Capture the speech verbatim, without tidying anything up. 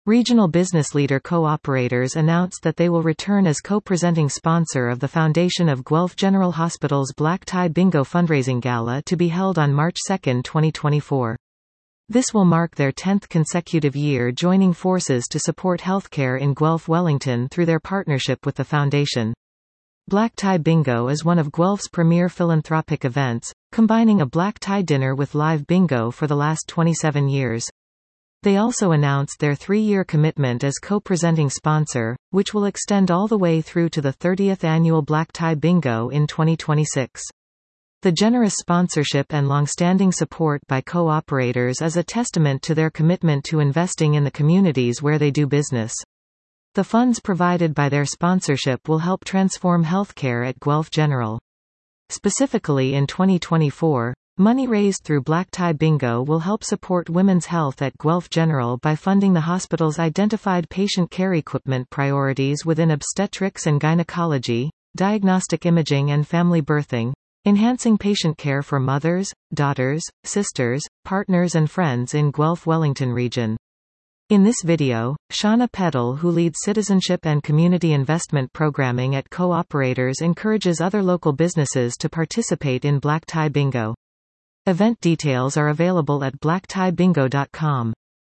Regional business leader Co-operators announced that they will return as co-presenting sponsor of the foundation of Guelph General Hospital's Black Tie Bingo fundraising gala to be held on March second twenty twenty-four. This will mark their tenth consecutive year joining forces to support healthcare in Guelph Wellington through their partnership with the foundation. Black Tie Bingo is one of Guelph's premier philanthropic events, combining a black tie dinner with live bingo for the last twenty-seven years. They also announced their three-year commitment as co-presenting sponsor, which will extend all the way through to the thirtieth annual Black Tie Bingo in twenty twenty-six. The generous sponsorship and long-standing support by co-operators is a testament to their commitment to investing in the communities where they do business. The funds provided by their sponsorship will help transform healthcare at Guelph General. Specifically in twenty twenty-four, money raised through Black Tie Bingo will help support women's health at Guelph General by funding the hospital's identified patient care equipment priorities within obstetrics and gynecology, diagnostic imaging and family birthing, enhancing patient care for mothers, daughters, sisters, partners and friends in Guelph Wellington region. In this video, Shauna Peddle, who leads citizenship and community investment programming at Co-operators, encourages other local businesses to participate in Black Tie Bingo. Event details are available at black tie bingo dot com.